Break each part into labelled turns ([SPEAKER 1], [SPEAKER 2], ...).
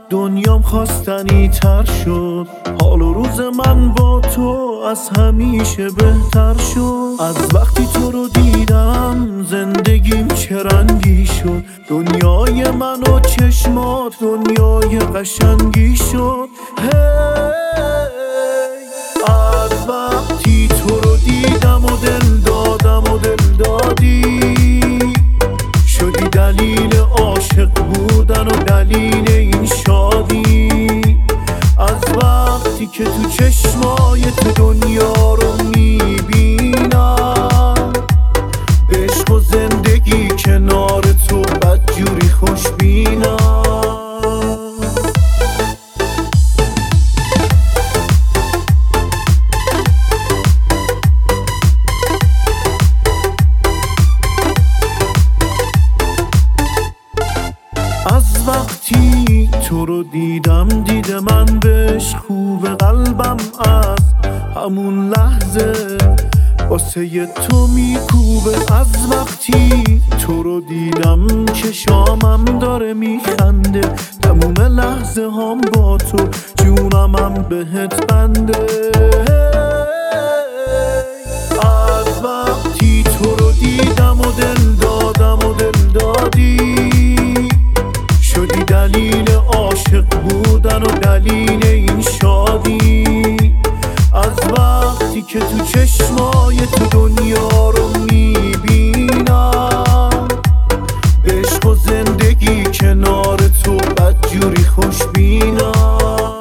[SPEAKER 1] دنیام خواستنی تر شد، حال و روز من با تو از همیشه بهتر شد. از وقتی تو رو دیدم زندگیم چه رنگی شد، دنیای من و چشمات دنیای قشنگی شد. از وقتی تو رو دیدم و دل دادم و دل دادی، شدی دلیل عاشق بودن و دلیل این شادی. از وقتی که تو چشمای تو دنیا رو میبینم، به عشق و زندگی کنار تو بدجوری خوشبینم. از وقتی تو رو دیدم دید من بهش خوب، قلبم از همون لحظه واسه تو میکوبه. از وقتی تو رو دیدم چشامم داره میخنده، تموم لحظه هم با تو جونمم بهت بنده. از وقتی تو رو دیدم و دل دادم و دل دادی، شدی دلیل عاشق بودن و دلیل این شادی. از وقتی که تو چشمای تو دنیا رو میبینم، به عشق و زندگی کنار تو بدجوری خوشبینم.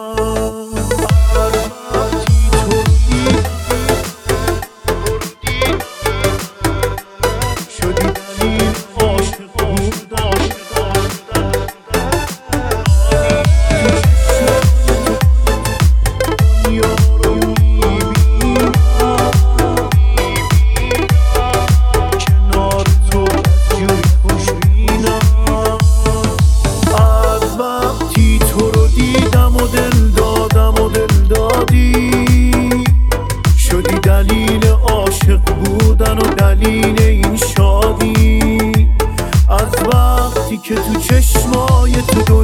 [SPEAKER 1] شدی دلیل عاشق بودن و دلیل این شادی. از وقتی که تو چشمای تو